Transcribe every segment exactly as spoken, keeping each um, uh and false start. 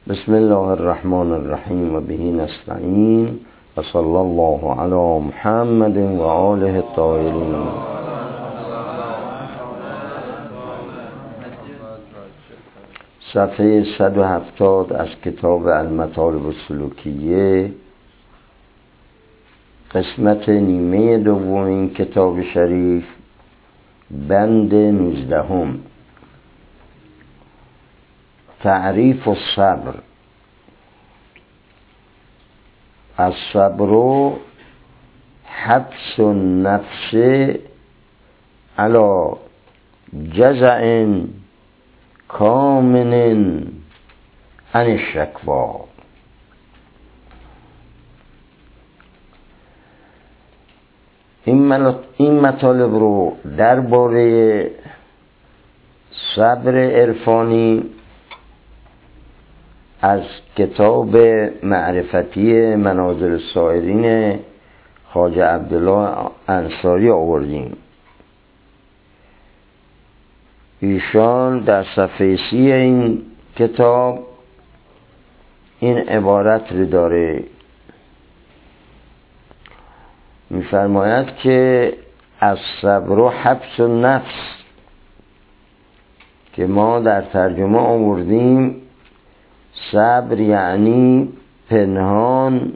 بسم الله الرحمن الرحیم و به نستعین و صلی الله علی محمد و آله الطاهرین. صفحه صد و هفتاد از کتاب المطالب السلوکیه، قسمت نیمه دوم این کتاب شریف، بند نوزدهم. تعریف الصبر. الصبر حبس النفس على جزع کامن عن الشکوا. این مطالب رو درباره صبر عرفانی از کتاب معرفتی منازل السائرین خواجه عبدالله انصاری آوردیم. ایشان در صفحه سی این کتاب این عبارت رو داره، می‌فرماید که الصبر حبس النفس، که ما در ترجمه آوردیم صبر یعنی پنهان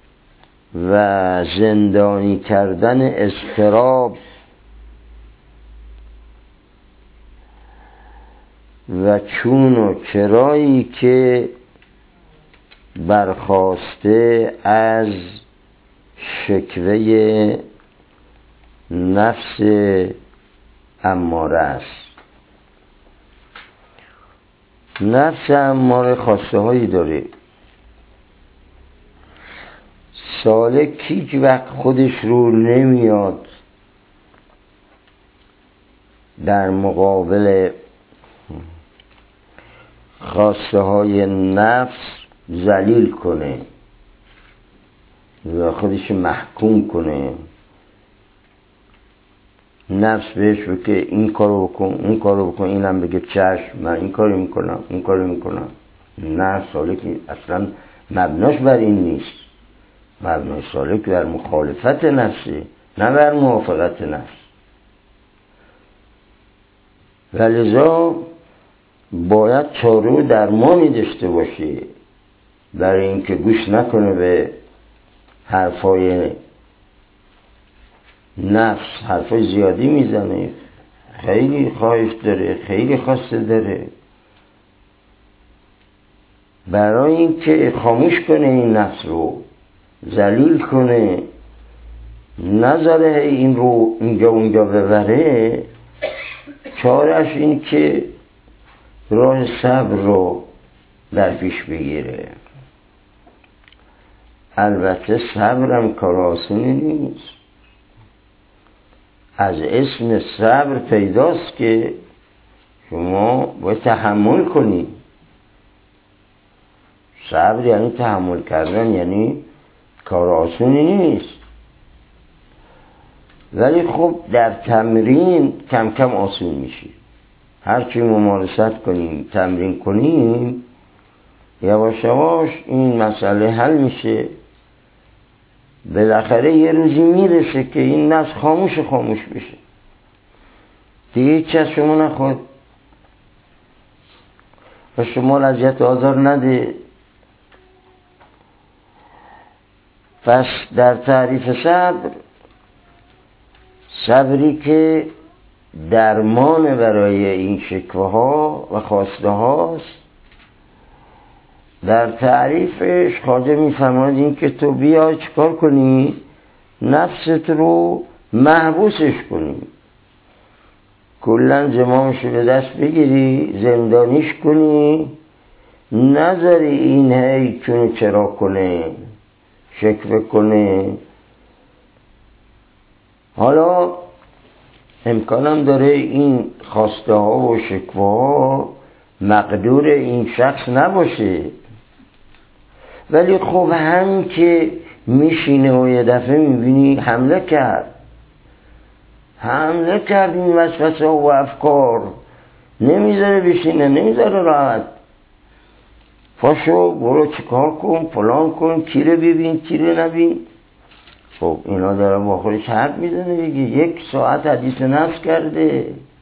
و زندانی کردن اضطراب و چون و چرایی که برخاسته از شکوه نفس اماره است. نفس اماره خواسته هایی داره. سالک هیچ وقت خودش رو نمیاد در مقابل خواسته های نفس ذلیل کنه و خودش محکوم کنه. نفس بهش بگه این کارو بکن اون کارو بکن، اینم بگه چشم من این کارو میکنم اون کارو میکنم. نه، سالک اصلا مبناش بر این نیست. مبنای سالک بر مخالفت نفسه، نه بر موافقت نفس. ولذا باید چاره و درمانی داشته باشه برای اینکه گوش نکنه به حرفای نفس. حرفای زیادی میزنه، خیلی خواهش داره، خیلی خواسته داره. برای اینکه خاموش کنه این نفس رو، ذلیل کنه، نذاره این رو اینجا اونجا ببره، چارش این که راه صبر رو در پیش بگیره. البته صبرم کار آسونی نیست. از اسم صبر پیداست که شما باید تحمل کنی. صبر یعنی تحمل کردن، یعنی کار آسونی نیست. ولی خب در تمرین کم کم آسون میشه. هرچی ممارست کنیم، تمرین کنیم، یواش یواش این مسئله حل میشه. بالاخره یه روزی میرسه که این نفس خاموش خاموش بشه، دیگه هیچ از شما نخواد و شما اذیت آزار نده. پس در تعریف صبر، صبری که درمان برای این شکوه ها و خواسته هاست، در تعریفش خواجه میفرماید این که تو بیای چیکار کنی؟ نفست رو محبوسش کنی، کلن زمامش رو به دست بگیری، زندانیش کنی، نذاری این هی چون چرا کنه، شکوه کنه. حالا امکانم داره این خواسته ها و شکوه ها مقدور این شخص نباشه، ولی خب هم که میشینه و یه دفعه میبینی حمله کرد حمله کرد این وسوسه و افکار، نمیذاره بشینه، نمیذاره راحت. پاشو برو چیکار کن، فلان کن، کیره ببین کیره نبین. خب اینا داره با خودش حرف میزنه دیگه. یک ساعت حدیث نفس کرده،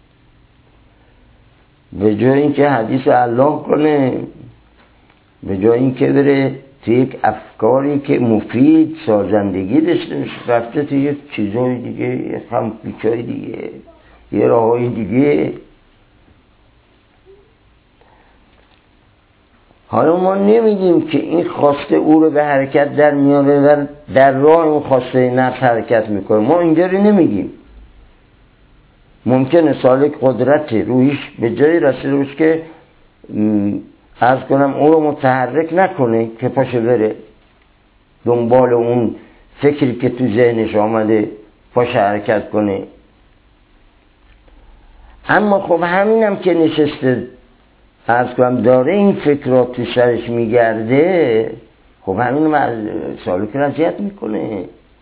به جای اینکه حدیث الله کنه، به جای اینکه بره تو یک افکاری که مفید سازندگی داشته باشه، رفته تو یک چیزای دیگه، یک خمپیچای دیگه، یه راههای دیگه. حالا ما نمیگیم که این خواسته او رو به حرکت در میاره و در راه اون خواسته نفس حرکت میکنه، ما اینجوری نمیگیم. ممکنه سالک قدرت روحیش به جایی رسیده باشه که عرض کنم اون رو متحرک نکنه که پاشه بره دنبال اون فکری که تو ذهنش آمده پاشه حرکت کنه. اما خب همینم که نشسته عرض کنم داره این فکرات تو سرش میگرده، خب همینم سالک رو اذیت میکنه.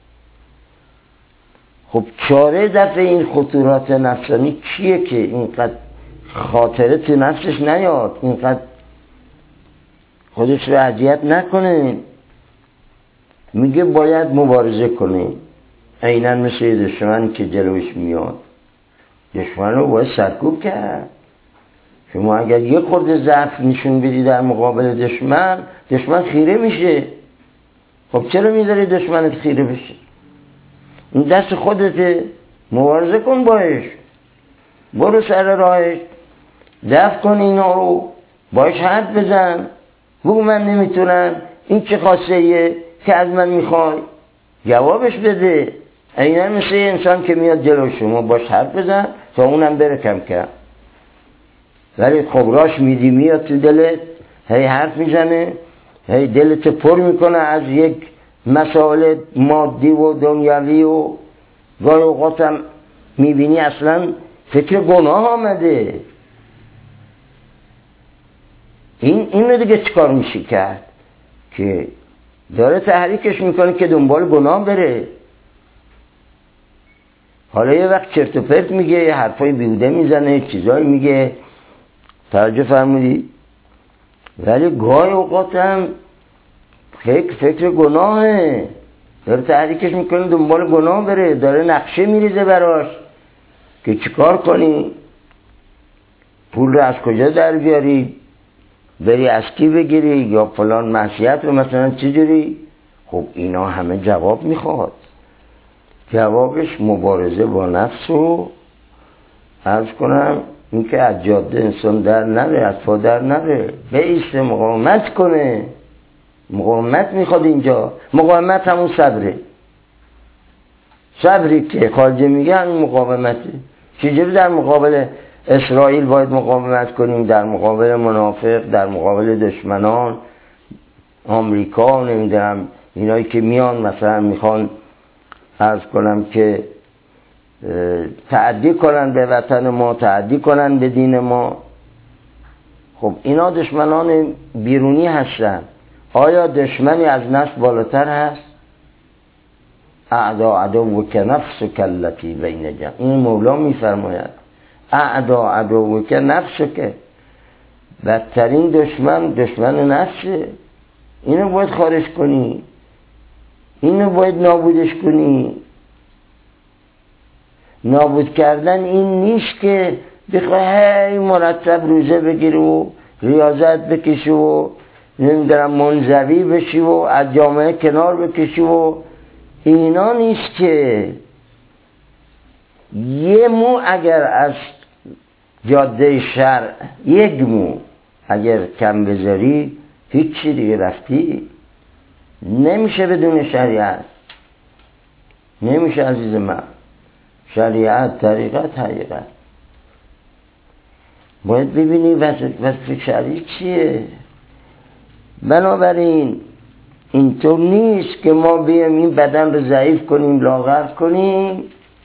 خب چاره دفع این خطورات نفسانی کیه که اینقدر خاطره تو نفسش نیاد، اینقدر خودش رو اذیت نکنه؟ میگه باید مبارزه کنه، عیناً مثل دشمن که جلوش میاد. دشمن رو باید سرکوب کرد. شما اگر یه خورده ضعف نشون بدی در مقابل دشمن، دشمن خیره میشه. خب چرا میذاری دشمنت خیره بشه؟ این دست خودته، مبارزه کن باش، برو سر راهش، دفع کن اینا رو، باش حد بزن، بگو من نمیتونم، این چه خواسته ایه که از من میخوای؟ جوابش بده. عیناً مثل انسان که میاد جلو شما، باش حرف بزن تا اونم بره کم کم. ولی خب راش میدی میاد تو دلت، هی حرف میزنه، هی دلت پر میکنه از یک مسائل مادی و دنیوی و گاهی اوقات هم میبینی اصلا فکر گناه آمده. این این رو دیگه چیکار میشه کرد که داره تحریکش میکنه که دنبال گناه بره. حالا یه وقت چرت و پرت میگه، یه حرفای بیهوده میزنه، چیزایی میگه، توجه فرمودی؟ ولی گاهی اوقات هم فکر فکر گناهه، داره تحریکش میکنه دنبال گناه بره، داره نقشه میریزه براش که چیکار کنی، پول رو از کجا در بیاری، بری از کی بگیری، یا فلان معصیت رو مثلا چجوری. خب اینا همه جواب میخواد. جوابش مبارزه با نفس و عرض کنم این که از جاده انسان در نره، از پا در نره، بایسته مقاومت کنه. مقاومت میخواد اینجا. مقاومت همون صبره. صبری که خارجه میگه همون مقاومته. چجوری در مقابل اسرائیل باید مقاومت کنیم؟ در مقابل منافق، در مقابل دشمنان، آمریکا، نمیدونم اینایی که میان مثلا میخوان عرض کنم که تعدی کنن به وطن ما، تعدی کنن به دین ما. خب اینا دشمنان بیرونی هستن. آیا دشمنی از نفس بالاتر هست؟ اعدا عدو که نفس کلتی بین جمع. این مولا میفرماید اعدا عدو که نفس که بدترین دشمن دشمن نفسه. اینو باید خارج کنی، اینو باید نابودش کنی. نابود کردن این نیست که بخواه هی مرتب روزه بگیری و ریاضت بکشی و نمیدونم منزوی بشی و از جامعه کنار بکشی و اینا نیست. که یه مو اگر از جاده شرع، یک مو اگر کم بذاری هیچی دیگه رفتی. نمیشه بدون شریعت، نمیشه عزیز من. شریعت، طریقت، حقیقت. باید ببینی وظیفه شرعی چیه. بنابراین اینطور نیست که ما بیایم این بدن رو ضعیف کنیم، لاغر کنیم،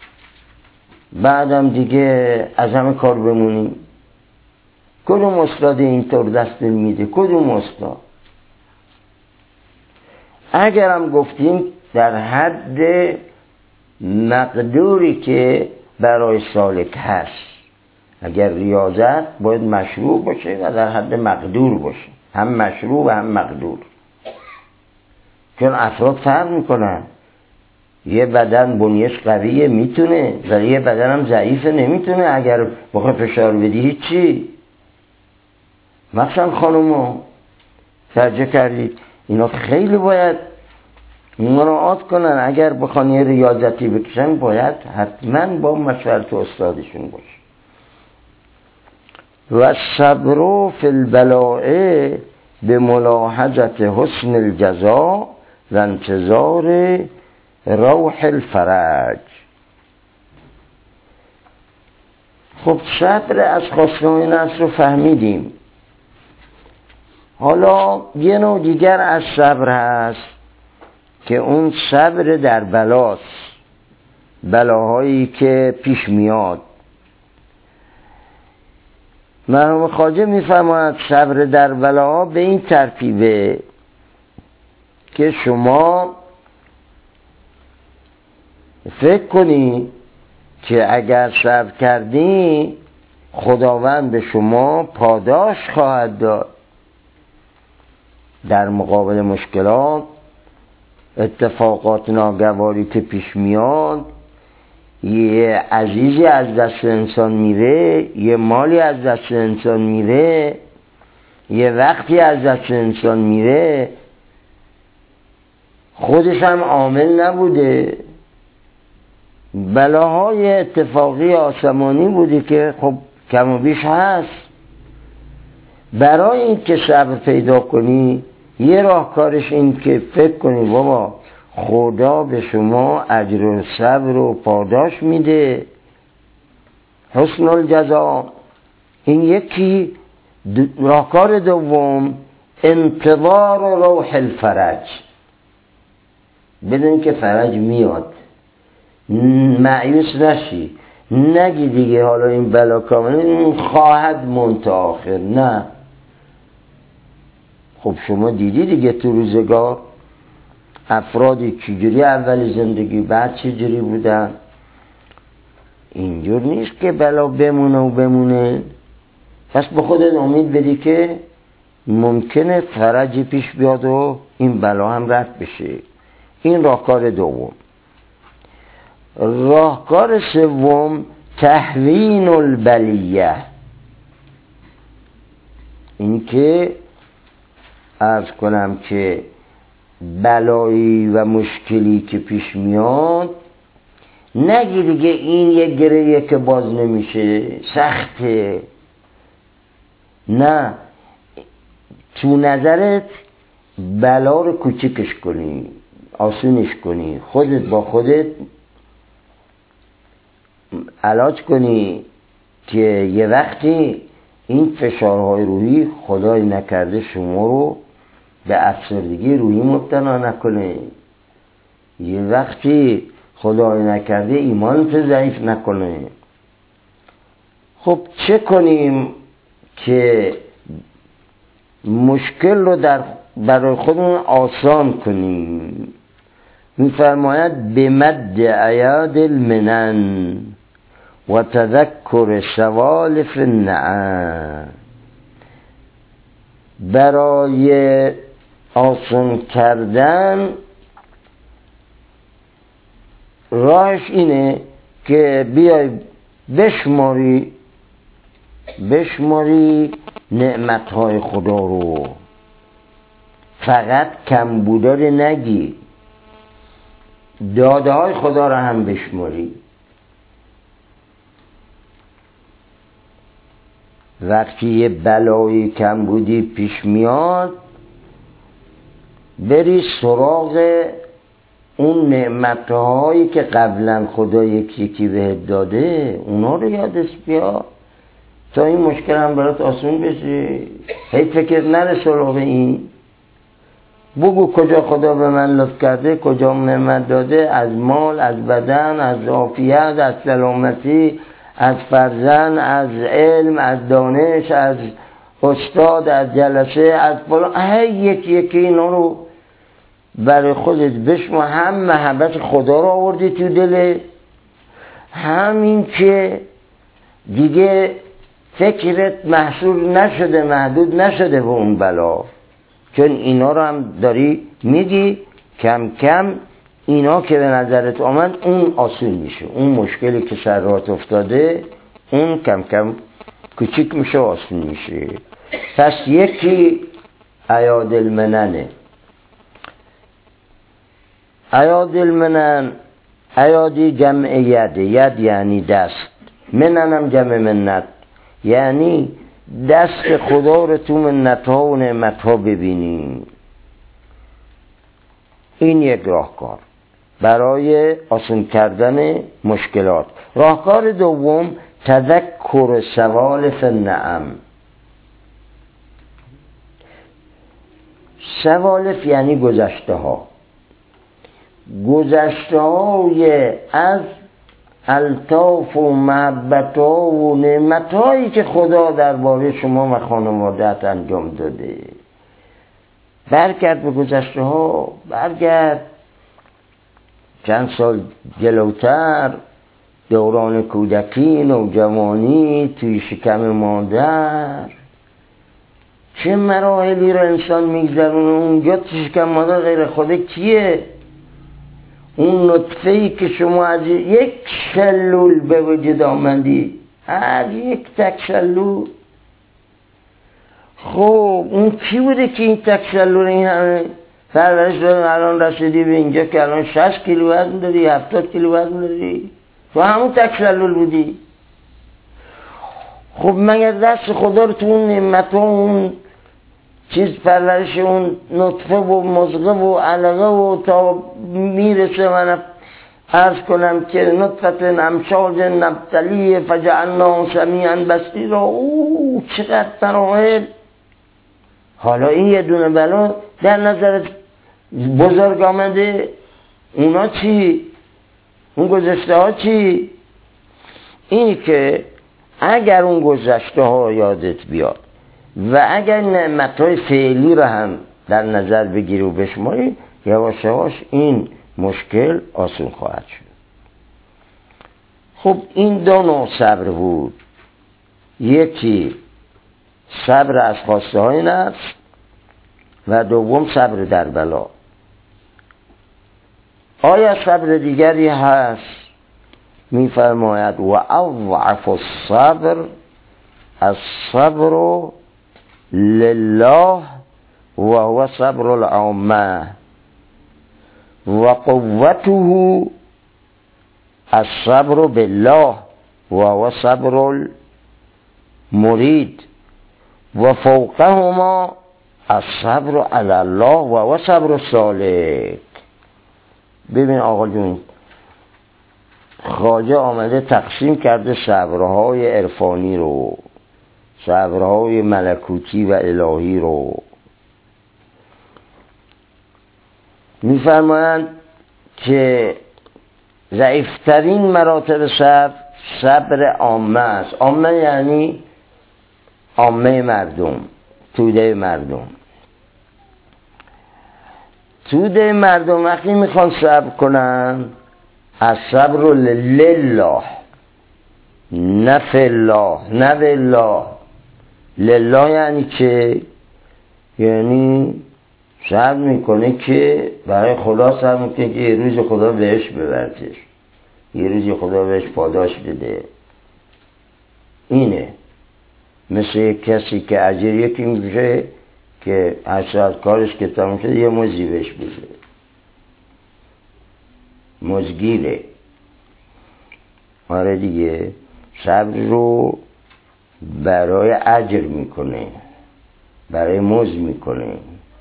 بعدم دیگه از همه کار بمونیم. کدوم استاد اینطور دست میده؟ کدوم استاد؟ اگرم گفتیم در حد مقدوری که برای سالک هست. اگر ریاضت باید مشروع باشه و در حد مقدور باشه. هم مشروع و هم مقدور. چون افراد فرق میکنن، یه بدن بنیش قویه میتونه، ولی یه بدن هم ضعیفه نمیتونه. اگر بخواه فشار بدی هیچی. مثلا خانوما توجه کردید اینا خیلی باید مراعات کنن. اگر بخوان یه ریاضتی بکشن باید حتما با مشورت استادشون باشه. و صبر فی البلاء به ملاحظت حسن الجزا و انتظار روح الفرج. خب صبر از خواستگاه نفس رو فهمیدیم. حالا یه نوع دیگر از صبر هست که اون صبر در بلاست، بلاهایی که پیش میاد. مرحوم خواجه میفرماید صبر در بلاها به این ترتیبه که شما فکر کنی که اگر صبر کردی خداوند به شما پاداش خواهد داد. در مقابل مشکلات، اتفاقات ناگواری که پیش میاد، یه عزیزی از دست انسان میره، یه مالی از دست انسان میره، یه وقتی از دست انسان میره، خودش هم عامل نبوده، بلاهای اتفاقی آسمانی بوده که خب کم و بیش هست. برای این که صبر پیدا کنی یه راهکارش این که فکر کنی بابا خدا به شما اجر و صبر و پاداش میده، حسن الجزا. این یکی. راهکار دوم انتظار روح الفرج. بدون که فرج میاد مایوس نشی، نگی دیگه حالا این بلا کامل خواهد مونت آخر. نه، خب شما دیدی دیگه تو روزگار افرادی چجوری اول زندگی بعد چجوری بودن. اینجور نیست که بلا بمونه و بمونه. پس به خودت امید بدی که ممکنه فرجی پیش بیاد و این بلا هم رفت بشه. این راهکار دوم. راهکار سوم تهوین البلیه. این که عرض کنم که بلایی و مشکلی که پیش میاد نگی دیگه این یه گریه که باز نمیشه، سخته. نه، تو نظرت بلا رو کوچکش کنی، آسونش کنی، خودت با خودت علاج کنی که یه وقتی این فشارهای روحی خدای نکرده شما رو به افسردگی روحی مبتلا نکنه، یه وقتی خدای نکرده ایمانت ضعیف نکنه. خب چه کنیم که مشکل رو در برای خودمون آسان کنیم؟ میفرماید بمد ایاد المنن و تذکر سوالف النعم. برای آسان کردن راهش اینه که بیای بشماری بشماری نعمتهای خدا رو، فقط کم بودار نگی، داده های خدا رو هم بشماری. وقتی یه بلایی کم بودی پیش میاد بری سراغ اون نعمتهایی که قبلا خدا یکی یکی بهت داده، اونا رو یادش بیا تا این مشکل هم برات آسون بشه. هی فکر نره سراغ این. بگو کجا خدا به من لطف کرده، کجا نعمت داده، از مال، از بدن، از عافیت، از سلامتی، از فرزند، از علم، از دانش، از استاد، از جلسه، از فلان. هی یکی یکی اینا رو برای خودت بشما. هم محبت خدا رو آوردی تو دل، همین که دیگه فکرت محصور نشده، محدود نشده به اون بلا، چون اینا رو هم داری میگی کم کم اینا که به نظرت آمد اون آسون میشه، اون مشکلی که سر راهت افتاده اون کم کم کوچیک میشه، آسون میشه. پس یکی ایاد المننه. ایاد المنن، ایادی جمع ید، ید یعنی دست، مننم جمع منت، یعنی دست خدا رو تو منت ها و نعمت ها ببینیم. این یک راهکار برای آسان کردن مشکلات. راهکار دوم تذکر سوالف النعم. سوالف یعنی گذشته ها، گذشته های از الطاف و محبت ها و نعمت هایی که خدا درباره شما و خانواده‌ات انجام داده. برگرد به گذشته ها، برگرد چند سال جلوتر، دوران کودکی، نوجوانی، توی شکم مادر، چه مراحلی رو انسان میگذرونه اونجا توی شکم مادر. غیر خدا کیه؟ اون نطفه‌ای که شما از یک شلول به وجود آمدی، از یک تک شلول. خب اون کی بوده که این تک شلول این همه پرورش دادن الان رسیدی به اینجا که الان شصت کیلو وزن داری، هفتاد کیلو وزن داری؟ تو همون تک شلول بودی. خب مگر دست خدا رو تو اون نعمت ها، اون چیز پرورش اون نطفه و مزغه و علقه و تا میرسه من عرض کنم که نطفت امشاج نبتلی فجعلنا سمیعا بصیرا، او چقدر مراحل. حالا این یه دونه بلا در نظرت بزرگ آمده، اونا چی؟ اون گذشته ها چی؟ اینی که اگر اون گذشته ها یادت بیاد و اگر نعمت‌های فعلی رو هم در نظر بگیری و بشماری، یواش یواش این مشکل آسون خواهد شد. خب این دو نوع صبر بود، یکی صبر از خواسته های نفس و دوم صبر در بلا. آیا صبر دیگری هست؟ می‌فرماید و اضعف الصبر الصبر لله و هو صبر العامه و قوته الصبر بالله و هو صبر المرید و فوقهما الصبر علی الله و هو صبر السالک. ببین آقا جون، خواجه آمده تقسیم کرده صبرهای عرفانی رو، صبرهای ملکوتی و الهی رو. می‌فرمایند که ضعیفترین مراتب صبر صبر عامه است. عامه یعنی عامه مردم، توده مردم. توده مردم وقتی میخوان صبر کنن، از صبر لله، نه فی الله، نه بالله. لله یعنی که یعنی صبر میکنه که برای خدا صبر میکنه که یه روز خدا بهش ببرتش، یه روز خدا بهش پاداش بده. اینه مثل کسی که اجر یکی میشه که هشت کارش که تمام شده یه مزدی بهش بده، مزدگیره. آره دیگه، صبر رو برای اجر میکنه، برای مزد میکنه،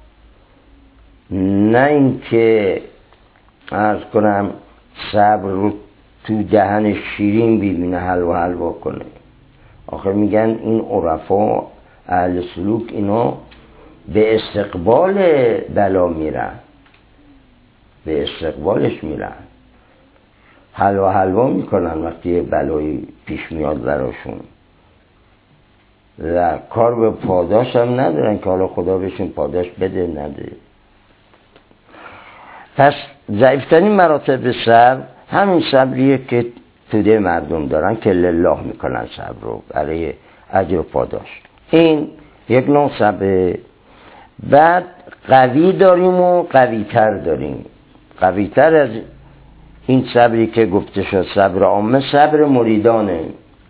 نه اینکه عرض کنم صبر رو تو دهن شیرین ببینه حلوا حلوا کنه. آخه میگن این عرفا اهل سلوک اینا به استقبال بلا میرن، به استقبالش میرن، حلوا حلوا میکنن وقتی بلایی پیش میاد براشون و کار به پاداش هم ندارن که حالا خدا بهشون پاداش بده نده. پس ضعیفترین مراتب صبر همین صبریه که توده مردم دارن که لله میکنن صبر رو، برای اجر و پاداش. این یک نوع صبر. بعد قوی داریم و قوی تر داریم. قوی تر از این صبری که گفته شد صبر عامه صبر مریدانه.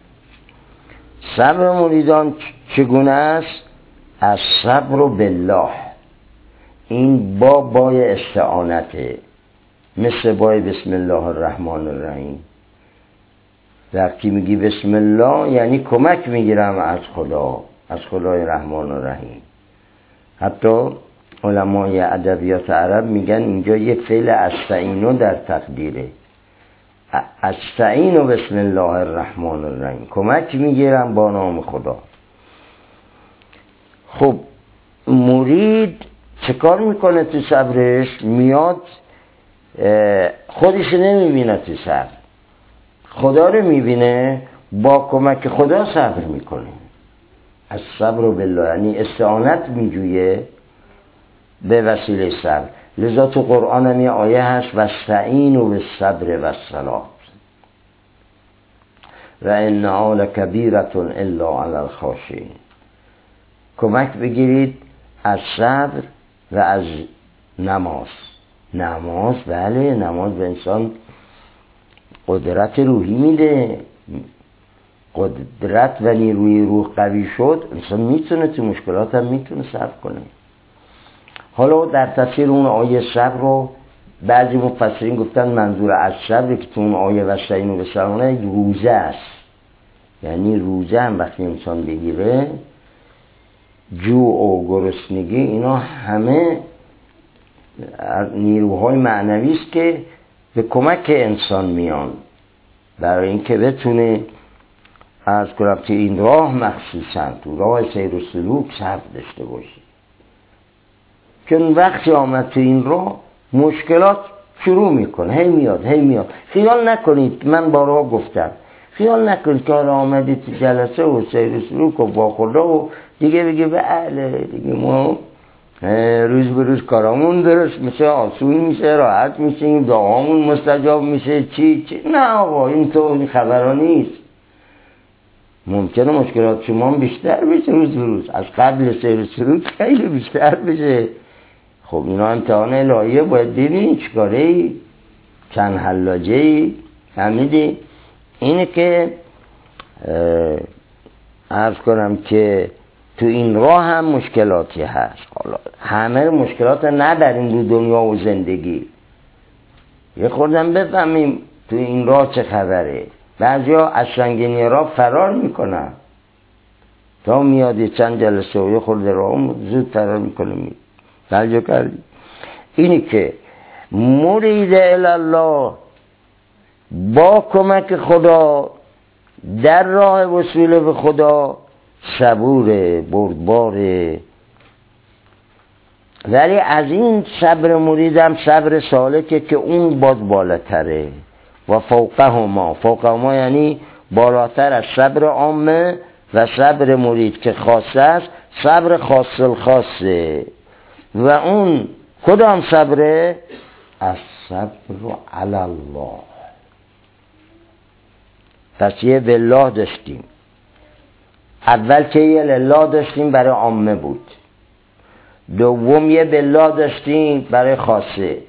صبر مریدان چگونه است؟ از صبر بالله، این با بای استعانته، مثل بای بسم الله الرحمن الرحیم. وقتی میگی بسم الله یعنی کمک میگیرم از خدا، از خدای رحمان الرحیم. حتی علمای ادبیات عرب میگن اینجا یه فعل استعینو در تقدیره، استعینو بسم الله الرحمن الرحیم، کمک میگیرم با نام خدا. خب مرید چه کار میکنه تو صبرش؟ میاد خودش نمیبینه تو صبر، خدا رو میبینه، با کمک خدا صبر میکنه. از صبر و بالله یعنی استعانت میجویه به وسیله صبر. لذا تو قرآن هم یه آیه هست واستعینوا بالصبر والصلاة و انها لکبیرة الا علی الخاشعین. کمک بگیرید از صبر و از نماز. نماز بله، نماز به انسان قدرت روحی میده. قدرت و نیروی روح قوی شد، انسان میتونه تو مشکلات هم میتونه صبر کنه. حالا در تفسیر اون آیه صبر رو بعضی مفسرین گفتن منظور از صبر که تو اون آیه واستعینوا بالصبر روزه است. یعنی روزه هم وقتی انسان بگیره، جوع و گرسنگی اینا همه نیروهای معنوی است که به کمک انسان میان برای اینکه بتونه از کنم که این راه مخصوصا تو راه سیر و سلوک صبر داشته باشی. چون وقتی آمد تو این راه مشکلات شروع میکنه، هی میاد هی میاد. خیال نکنید، من بارها گفتم، خیال نکنید که حالا آمدی تو جلسه و سیر و سلوک و با خدا و دیگه بگی بله دیگه ما روز به روز کارامون درست میشه، آسون میشه، راحت میشه، دعامون مستجاب میشه، چی چی. نه آقا، این تو این خبرها نیست. ممکنه مشکلات شما بیشتر بشه روز به روز، از قبل سیر و سلوک خیلی بیشتر بشه. خب اینا امتحان الهیه، باید ببینی چیکاره ای، چند حلاجه ای. فهمیدی؟ اینه که عرض کنم که تو این راه هم مشکلاتی هست. حالا همه مشکلات نداریم رو دنیا و زندگی، یه خوردم بفهمیم تو این راه چه خبره. بعضی ها از سنگینی راه فرار میکنن، تا میادی چند جلسه و یه خورده راه زود فرار میکنه. توجه کردی؟ اینی که مرید الله با کمک خدا در راه وصول به خدا صبوره، بردباره. ولی از این صبر مریدم صبر سالکه که اون باز بالاتره. و فوقهما، فوقهما یعنی بالاتر از صبر عامه و صبر مرید که خاصه است، صبر خاص الخاصه. و اون کدام صبره؟ از صبر علی الله. پس یه بالله داشتیم، اول که یه لله داشتیم برای عامه بود، دوم یه بالله داشتیم برای خاصه،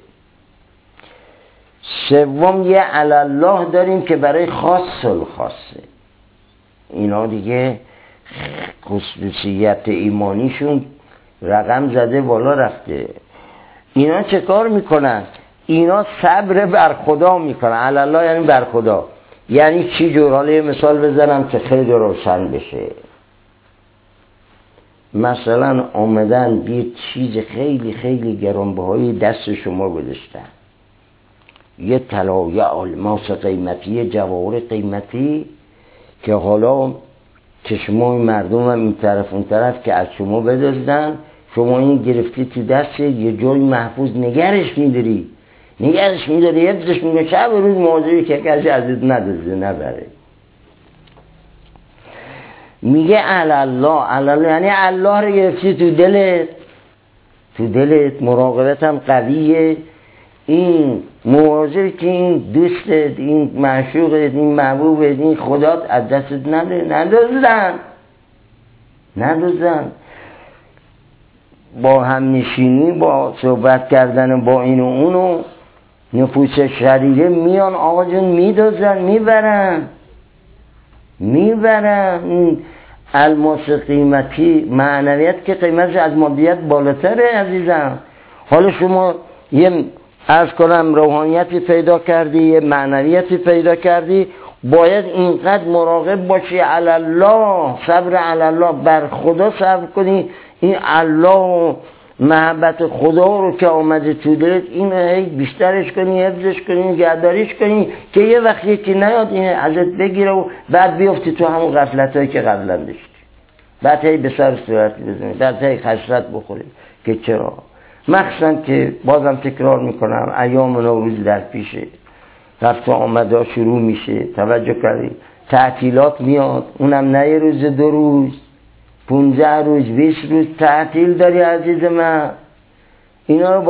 سوم یه علی الله داریم که برای خاص الخاصه. اینا دیگه خصوصیت ایمانیشون رقم زده بالا رفته. اینا چه کار میکنن؟ اینا صبر بر خدا میکنن. علی الله یعنی بر خدا. یعنی چی جور؟ حالا یه مثال بزنم که خیلی روشن بشه. مثلا آمدن یه چیز خیلی خیلی گرانبهایی دست شما گذاشتن، یه طلا، یه الماس قیمتی، یه جواهر قیمتی، که حالا چشمای مردم هم این طرف اون طرف که از شما بدزدن، شما این گرفتی تو دست، یه جای محفوظ نگرش میداری نگرش میداری حفظش میگه، شب روز مواظبی که کسی ازت ندزده نبره. میگه علی الله، علی الله یعنی الله رو گرفتی تو دلت، تو دلت مراقبت هم قویه. این مواظبی که این دوستت، این معشوقت، این محبوبت، این خدات از دستت نده، ندزدن. ندوزن. با هم نشینی، با صحبت کردن با این و اونو نفوس شریره میان آقا جون میدوزن، میبرن میبرن. این الماس قیمتی، معنویت که قیمتش از مادیت بالاتره عزیزم. حالا شما یه عرض کنم روحانیتی پیدا کردی، یه معنویتی پیدا کردی، باید اینقدر مراقب باشی علی الله، صبر علی الله، بر خدا صبر کنی. این الله و محبت خدا رو که آمده تو دلت، این هی بیشترش کنی، حفظش کنی، نگهداریش کنی که یه وقتی که نیاد این ازت بگیره و بعد بیفتی تو همون غفلتایی که قبلا داشتی، بعد هی به سر صورت بزنی، بعد هی خسرت بخوری که چرا. مخصوصا که بازم تکرار میکنم ایام نوروز در پیشه، رفت و آمده شروع میشه، توجه کردی تعطیلات میاد، اونم نه یه روز دو روز، پونزده روز بیست روز تعطیل داری عزیز من. اینا رو